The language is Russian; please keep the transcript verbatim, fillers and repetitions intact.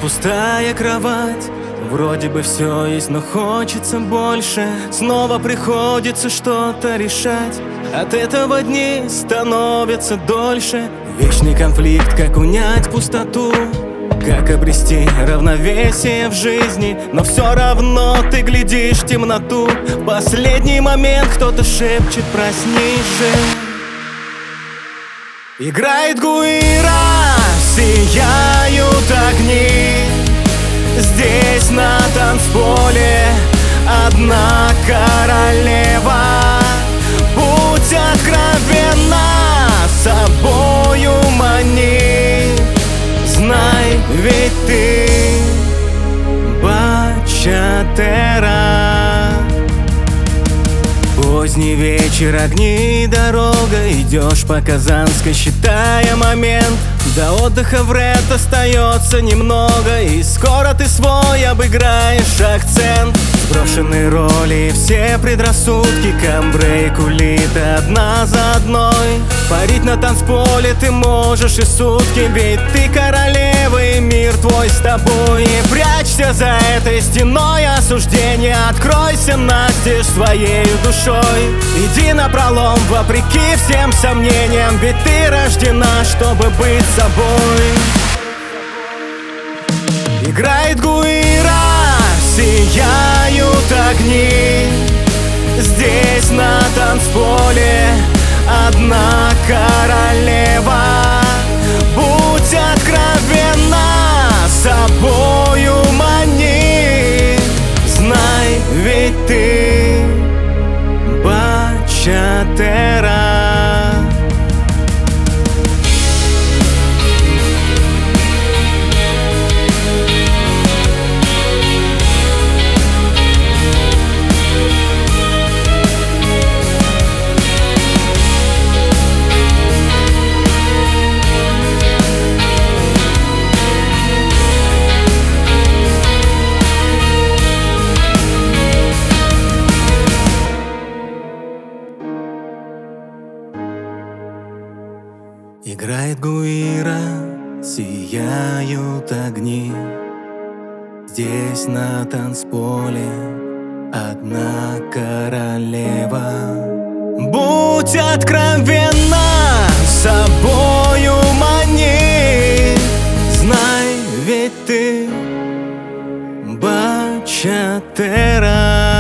пустая кровать. Вроде бы все есть, но хочется больше. Снова приходится что-то решать. От этого дни становятся дольше. Вечный конфликт, как унять пустоту, как обрести равновесие в жизни. Но все равно ты глядишь в темноту. В последний момент кто-то шепчет: проснись же. Играет гуира, сияют огни. Здесь на танцполе одна королева. Будь откровенна, собою мани. Знай, ведь ты бачатера. Поздний вечер, огни и дорога. Идешь по Казанской, считая момент. До отдыха в рэд остается немного, и скоро ты свой обыграешь акцент. Сброшенные роли и все предрассудки, камбре и кулиты одна за одной. Парить на танцполе ты можешь и сутки, ведь ты королева и мир твой с тобой. Не прячься за этой стеной осуждения, откройся настежь своей душой. Иди напролом вопреки всем сомнениям, ведь ты рождена, чтобы быть собой. Играет гуира, сияют огни. Здесь на танцполе одна королева. Будь откровенна, собою мани. Знай, ведь ты бачатера. Играет гуира, сияют огни. Здесь на танцполе одна королева. Будь откровенна, собою мани. Знай, ведь ты бачатера.